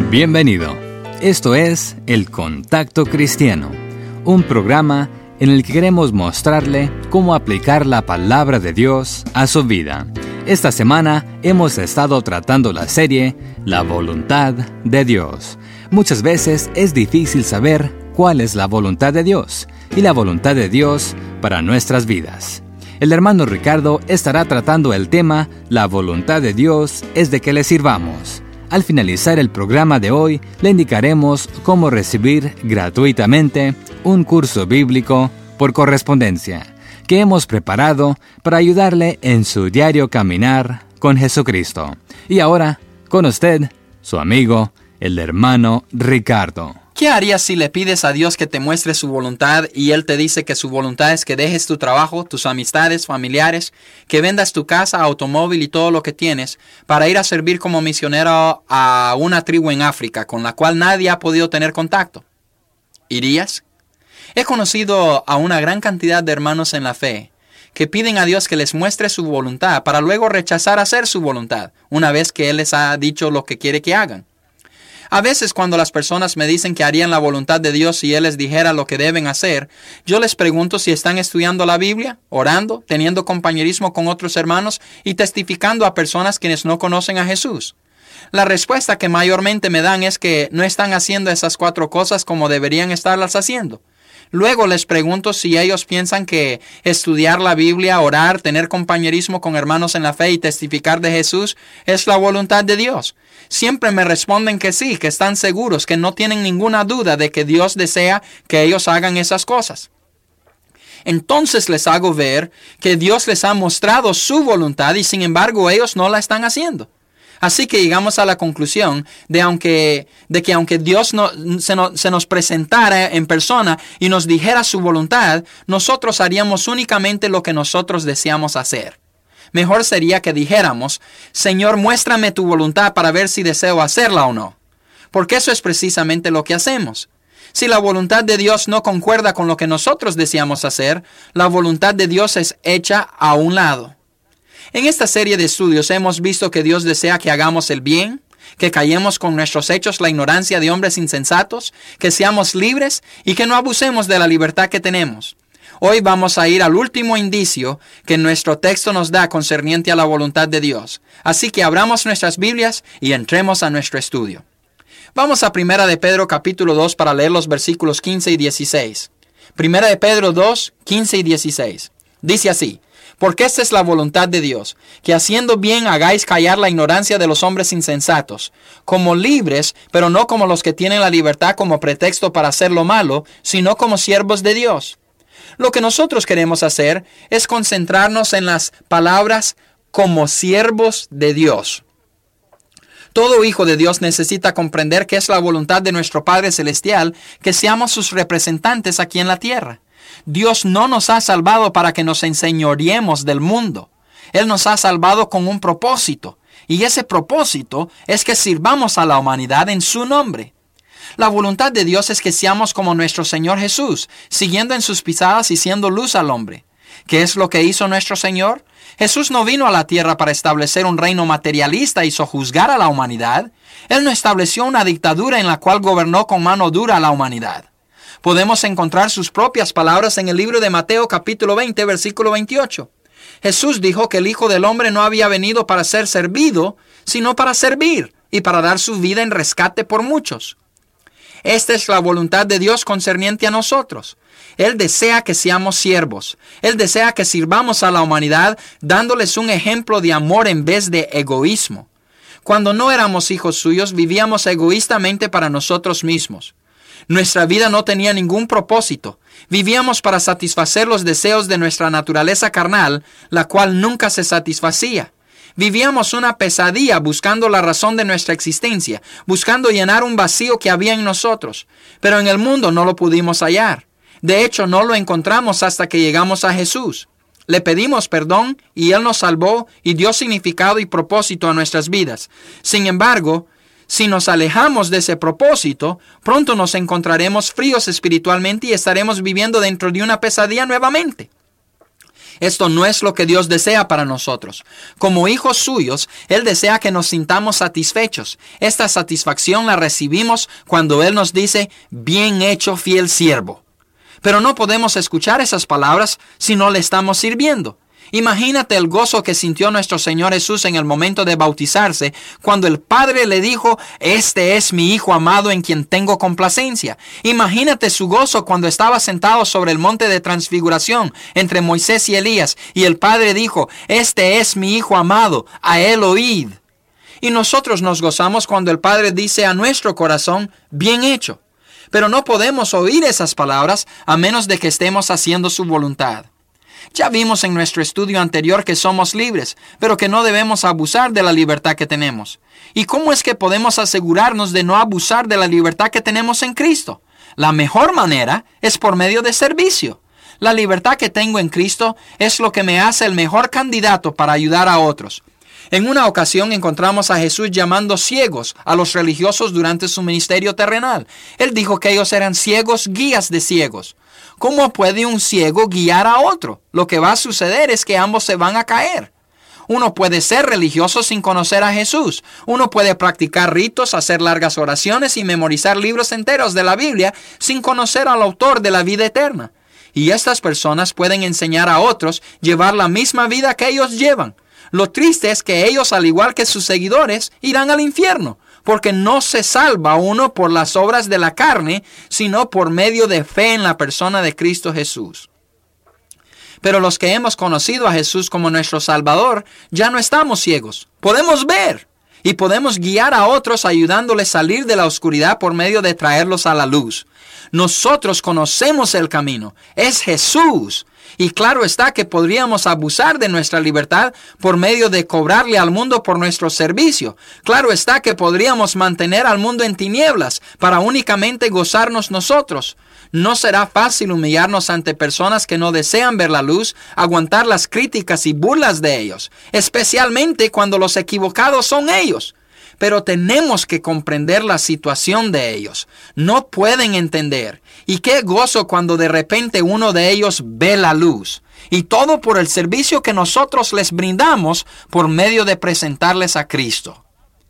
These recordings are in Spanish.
Bienvenido. Esto es El Contacto Cristiano, un programa en el que queremos mostrarle cómo aplicar la palabra de Dios a su vida. Esta semana hemos estado tratando la serie La Voluntad de Dios. Muchas veces es difícil saber cuál es la voluntad de Dios y la voluntad de Dios para nuestras vidas. El hermano Ricardo estará tratando el tema La voluntad de Dios es de que le sirvamos. Al finalizar el programa de hoy, le indicaremos cómo recibir gratuitamente un curso bíblico por correspondencia que hemos preparado para ayudarle en su diario caminar con Jesucristo. Y ahora, con usted, su amigo, el hermano Ricardo. ¿Qué harías si le pides a Dios que te muestre su voluntad y Él te dice que su voluntad es que dejes tu trabajo, tus amistades, familiares, que vendas tu casa, automóvil y todo lo que tienes para ir a servir como misionero a una tribu en África con la cual nadie ha podido tener contacto? ¿Irías? He conocido a una gran cantidad de hermanos en la fe que piden a Dios que les muestre su voluntad para luego rechazar hacer su voluntad una vez que Él les ha dicho lo que quiere que hagan. A veces cuando las personas me dicen que harían la voluntad de Dios si Él les dijera lo que deben hacer, yo les pregunto si están estudiando la Biblia, orando, teniendo compañerismo con otros hermanos y testificando a personas quienes no conocen a Jesús. La respuesta que mayormente me dan es que no están haciendo esas 4 cosas como deberían estarlas haciendo. Luego les pregunto si ellos piensan que estudiar la Biblia, orar, tener compañerismo con hermanos en la fe y testificar de Jesús es la voluntad de Dios. Siempre me responden que sí, que están seguros, que no tienen ninguna duda de que Dios desea que ellos hagan esas cosas. Entonces les hago ver que Dios les ha mostrado su voluntad y sin embargo ellos no la están haciendo. Así que llegamos a la conclusión de que aunque Dios se nos presentara en persona y nos dijera su voluntad, nosotros haríamos únicamente lo que nosotros deseamos hacer. Mejor sería que dijéramos, Señor, muéstrame tu voluntad para ver si deseo hacerla o no. Porque eso es precisamente lo que hacemos. Si la voluntad de Dios no concuerda con lo que nosotros deseamos hacer, la voluntad de Dios es hecha a un lado. En esta serie de estudios hemos visto que Dios desea que hagamos el bien, que callemos con nuestros hechos la ignorancia de hombres insensatos, que seamos libres y que no abusemos de la libertad que tenemos. Hoy vamos a ir al último indicio que nuestro texto nos da concerniente a la voluntad de Dios. Así que abramos nuestras Biblias y entremos a nuestro estudio. Vamos a 1 de Pedro capítulo 2 para leer los versículos 15 y 16. 1 de Pedro 2, 15 y 16. Dice así: Porque esta es la voluntad de Dios, que haciendo bien hagáis callar la ignorancia de los hombres insensatos, como libres, pero no como los que tienen la libertad como pretexto para hacer lo malo, sino como siervos de Dios. Lo que nosotros queremos hacer es concentrarnos en las palabras como siervos de Dios. Todo hijo de Dios necesita comprender que es la voluntad de nuestro Padre Celestial que seamos sus representantes aquí en la tierra. Dios no nos ha salvado para que nos enseñoreemos del mundo. Él nos ha salvado con un propósito, y ese propósito es que sirvamos a la humanidad en su nombre. La voluntad de Dios es que seamos como nuestro Señor Jesús, siguiendo en sus pisadas y siendo luz al hombre. ¿Qué es lo que hizo nuestro Señor? Jesús no vino a la tierra para establecer un reino materialista y sojuzgar a la humanidad. Él no estableció una dictadura en la cual gobernó con mano dura a la humanidad. Podemos encontrar sus propias palabras en el libro de Mateo capítulo 20, versículo 28. Jesús dijo que el Hijo del Hombre no había venido para ser servido, sino para servir y para dar su vida en rescate por muchos. Esta es la voluntad de Dios concerniente a nosotros. Él desea que seamos siervos. Él desea que sirvamos a la humanidad dándoles un ejemplo de amor en vez de egoísmo. Cuando no éramos hijos suyos, vivíamos egoístamente para nosotros mismos. Nuestra vida no tenía ningún propósito. Vivíamos para satisfacer los deseos de nuestra naturaleza carnal, la cual nunca se satisfacía. Vivíamos una pesadilla buscando la razón de nuestra existencia, buscando llenar un vacío que había en nosotros. Pero en el mundo no lo pudimos hallar. De hecho, no lo encontramos hasta que llegamos a Jesús. Le pedimos perdón y Él nos salvó y dio significado y propósito a nuestras vidas. Sin embargo, si nos alejamos de ese propósito, pronto nos encontraremos fríos espiritualmente y estaremos viviendo dentro de una pesadilla nuevamente. Esto no es lo que Dios desea para nosotros. Como hijos suyos, Él desea que nos sintamos satisfechos. Esta satisfacción la recibimos cuando Él nos dice, bien hecho, fiel siervo. Pero no podemos escuchar esas palabras si no le estamos sirviendo. Imagínate el gozo que sintió nuestro Señor Jesús en el momento de bautizarse, cuando el Padre le dijo, este es mi Hijo amado en quien tengo complacencia. Imagínate su gozo cuando estaba sentado sobre el monte de transfiguración entre Moisés y Elías, y el Padre dijo, este es mi Hijo amado, a él oíd. Y nosotros nos gozamos cuando el Padre dice a nuestro corazón, bien hecho. Pero no podemos oír esas palabras a menos de que estemos haciendo su voluntad. Ya vimos en nuestro estudio anterior que somos libres, pero que no debemos abusar de la libertad que tenemos. ¿Y cómo es que podemos asegurarnos de no abusar de la libertad que tenemos en Cristo? La mejor manera es por medio de servicio. La libertad que tengo en Cristo es lo que me hace el mejor candidato para ayudar a otros. En una ocasión encontramos a Jesús llamando ciegos a los religiosos durante su ministerio terrenal. Él dijo que ellos eran ciegos guías de ciegos. ¿Cómo puede un ciego guiar a otro? Lo que va a suceder es que ambos se van a caer. Uno puede ser religioso sin conocer a Jesús. Uno puede practicar ritos, hacer largas oraciones y memorizar libros enteros de la Biblia sin conocer al autor de la vida eterna. Y estas personas pueden enseñar a otros llevar la misma vida que ellos llevan. Lo triste es que ellos, al igual que sus seguidores, irán al infierno, porque no se salva uno por las obras de la carne, sino por medio de fe en la persona de Cristo Jesús. Pero los que hemos conocido a Jesús como nuestro Salvador, ya no estamos ciegos. Podemos ver y podemos guiar a otros ayudándoles a salir de la oscuridad por medio de traerlos a la luz. Nosotros conocemos el camino. Es Jesús. Y claro está que podríamos abusar de nuestra libertad por medio de cobrarle al mundo por nuestro servicio. Claro está que podríamos mantener al mundo en tinieblas para únicamente gozarnos nosotros. No será fácil humillarnos ante personas que no desean ver la luz, aguantar las críticas y burlas de ellos, especialmente cuando los equivocados son ellos. Pero tenemos que comprender la situación de ellos. No pueden entender. Y qué gozo cuando de repente uno de ellos ve la luz. Y todo por el servicio que nosotros les brindamos por medio de presentarles a Cristo.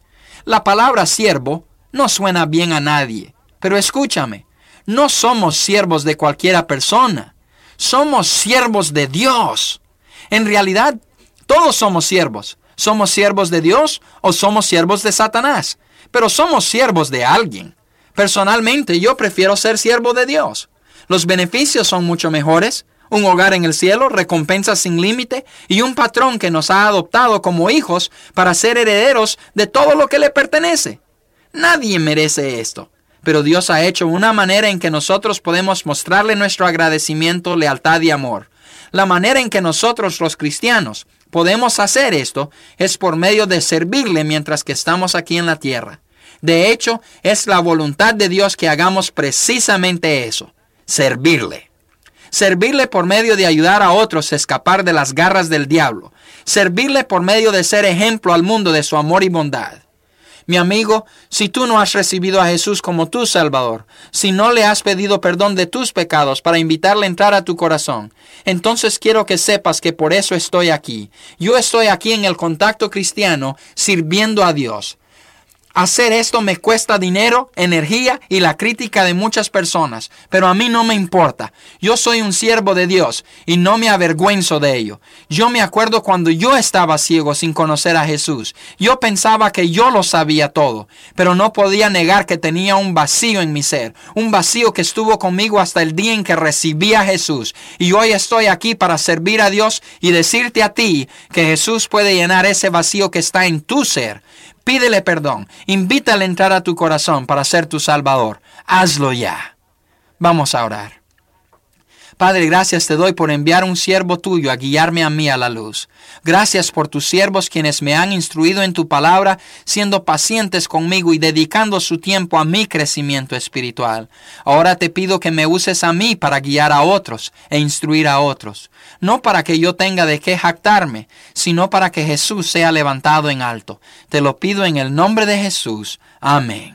La palabra siervo no suena bien a nadie. Pero escúchame, no somos siervos de cualquiera persona. Somos siervos de Dios. En realidad, todos somos siervos. ¿Somos siervos de Dios o somos siervos de Satanás? Pero somos siervos de alguien. Personalmente, yo prefiero ser siervo de Dios. Los beneficios son mucho mejores. Un hogar en el cielo, recompensas sin límite y un patrón que nos ha adoptado como hijos para ser herederos de todo lo que le pertenece. Nadie merece esto. Pero Dios ha hecho una manera en que nosotros podemos mostrarle nuestro agradecimiento, lealtad y amor. La manera en que nosotros los cristianos podemos hacer esto es por medio de servirle mientras que estamos aquí en la tierra. De hecho, es la voluntad de Dios que hagamos precisamente eso, servirle. Servirle por medio de ayudar a otros a escapar de las garras del diablo. Servirle por medio de ser ejemplo al mundo de su amor y bondad. Mi amigo, si tú no has recibido a Jesús como tu Salvador, si no le has pedido perdón de tus pecados para invitarle a entrar a tu corazón, entonces quiero que sepas que por eso estoy aquí. Yo estoy aquí en el Contacto Cristiano sirviendo a Dios. Hacer esto me cuesta dinero, energía y la crítica de muchas personas, pero a mí no me importa. Yo soy un siervo de Dios y no me avergüenzo de ello. Yo me acuerdo cuando yo estaba ciego sin conocer a Jesús. Yo pensaba que yo lo sabía todo, pero no podía negar que tenía un vacío en mi ser, un vacío que estuvo conmigo hasta el día en que recibí a Jesús. Y hoy estoy aquí para servir a Dios y decirte a ti que Jesús puede llenar ese vacío que está en tu ser. Pídele perdón, invítale a entrar a tu corazón para ser tu Salvador. Hazlo ya. Vamos a orar. Padre, gracias te doy por enviar un siervo tuyo a guiarme a mí a la luz. Gracias por tus siervos quienes me han instruido en tu palabra, siendo pacientes conmigo y dedicando su tiempo a mi crecimiento espiritual. Ahora te pido que me uses a mí para guiar a otros e instruir a otros. No para que yo tenga de qué jactarme, sino para que Jesús sea levantado en alto. Te lo pido en el nombre de Jesús. Amén.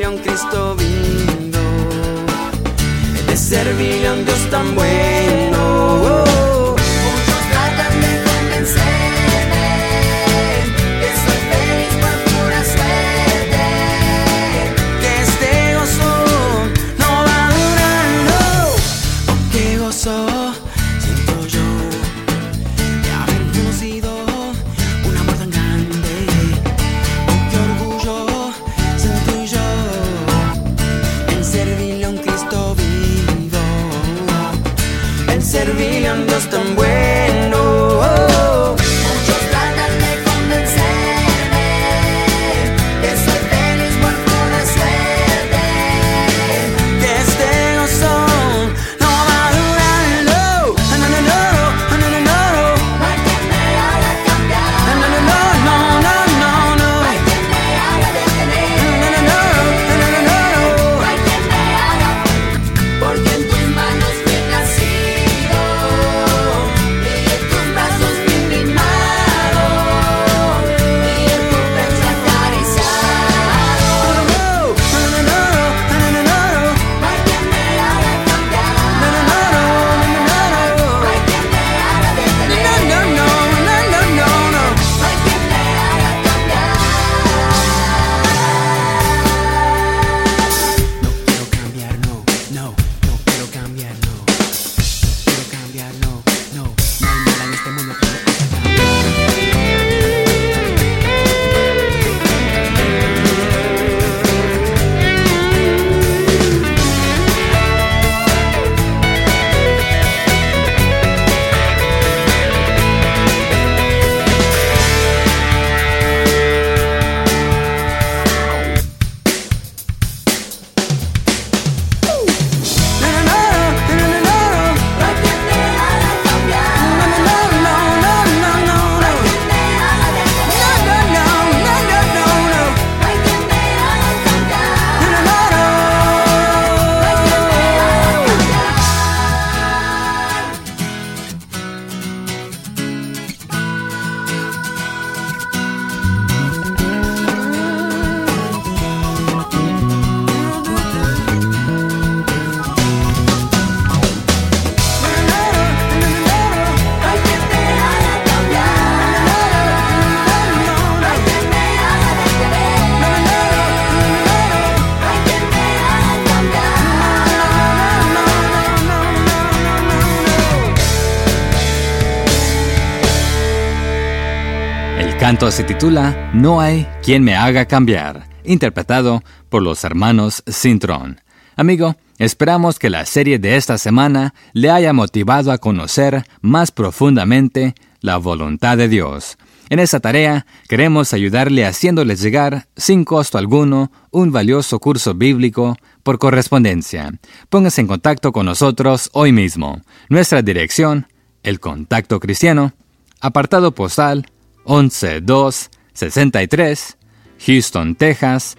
servirle a un Cristo vivo, de servirle a un Dios tan bueno. Muchos tratan de convencerme que soy feliz por pura suerte, que este gozo no va a durar, no. Oh, qué gozo siento yo de haber conocido un amor tan grande. Oh, qué orgullo siento yo en servirle a un Cristo vivo, en servirle a un Dios tan bueno. Muchos tratan de convencerme que soy feliz por pura suerte, que este gozo no va a durar, no. No, no, no, no, no, no, no. No hay quien me haga cambiar. No, no, no, no, no, no, no, no. No hay quien me haga detener. No, no, no, no, no, no, no. No hay quien me haga, porque en tus manos fui nacido y en tus brazos fui mimado y en tu pecho acariciado. No, no, no, no, no, no, no. No hay quien me haga cambiar. No, no, no, no, no, no, no. No hay quien me haga detener. No, no, no, no, no, no, no. No hay quien me haga cambiar. No quiero cambiar, no, no, no quiero cambiar, no. Quiero cambiar, no, no. No hay nada en este mundo que me haga cambiar. No, no, no, no, no, no, no. No hay quien me haga cambiar. No, no, no, no, no, no, no. No hay quien me haga detener. No, no, no, no, no, no, no. No hay quien me haga cambiar. No, no, no, no. No hay quien me haga cambiar. No hay quien me haga cambiar. No hay quien me haga detener. No hay quien me haga cambiar. El canto se titula No hay quien me haga cambiar, interpretado por los hermanos Cintrón. Amigo, esperamos que la serie de esta semana le haya motivado a conocer más profundamente la voluntad de Dios. En esta tarea queremos ayudarle haciéndoles llegar, sin costo alguno, un valioso curso bíblico por correspondencia. Póngase en contacto con nosotros hoy mismo. Nuestra dirección, El Contacto Cristiano, apartado postal 11263, Houston, Texas,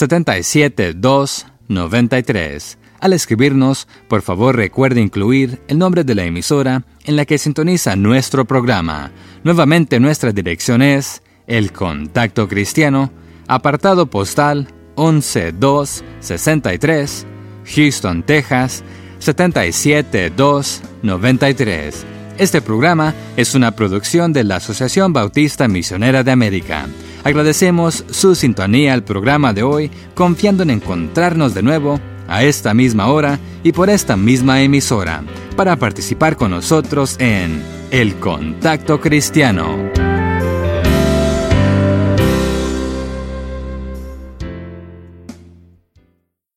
77293. Al escribirnos, por favor recuerde incluir el nombre de la emisora en la que sintoniza nuestro programa. Nuevamente nuestra dirección es El Contacto Cristiano, apartado postal 11263, Houston, Texas, 77293. Este programa es una producción de la Asociación Bautista Misionera de América. Agradecemos su sintonía al programa de hoy, confiando en encontrarnos de nuevo a esta misma hora y por esta misma emisora, para participar con nosotros en El Contacto Cristiano.